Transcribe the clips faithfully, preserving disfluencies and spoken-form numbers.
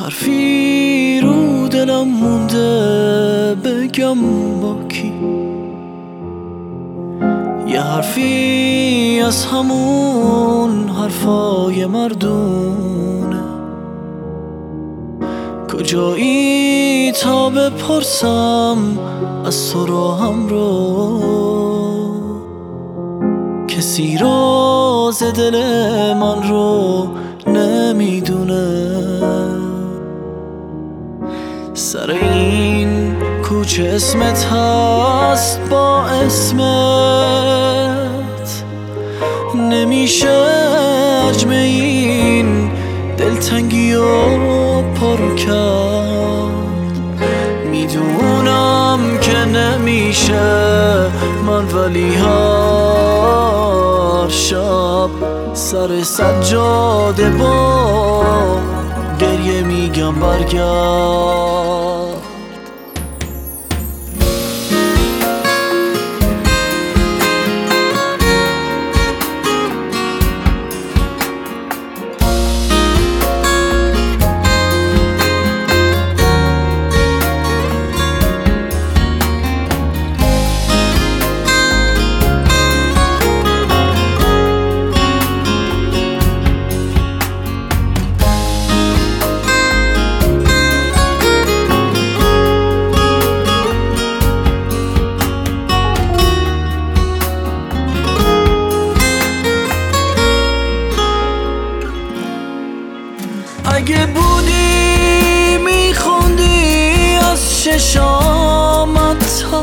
حرفی رو دلم مونده بگم با کی، یه حرفی از همون حرفای مردونه. کجایی تا بپرسم از تو رو هم رو، کسی راز دل من رو نمیدونه. سر این کوچه اسمت هست با اسمت، نمیشه حجم این دلتنگی رو پر کرد. میدونم که نمیشه من، ولی هر شب سر سجاده با گریه میگم برگرد. اگه بودی میخوندی از چشامت ها،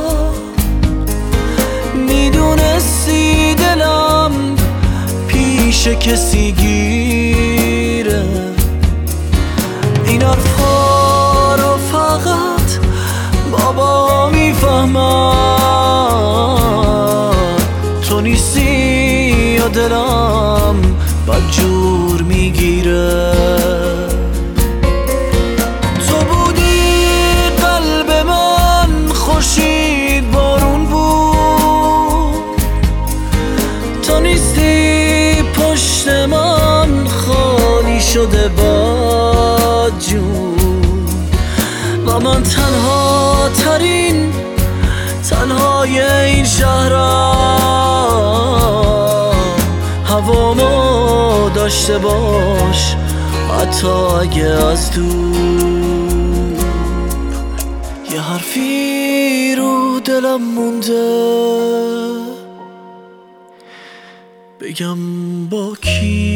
میدونستی دلم پیش کسی گیره. این حرفا رو فقط بابا میفهمد، تو نیستی یا دلم بدجور میگیره. تو بودی قلب من خورشید بارون بود، تو نیستی پشت من خالی شده با جون. و من تنها ترین تنهای این شهرم، هوامو داشته باش حتی اگه از دور. یه حرفی رو دلم مونده بگم با کی.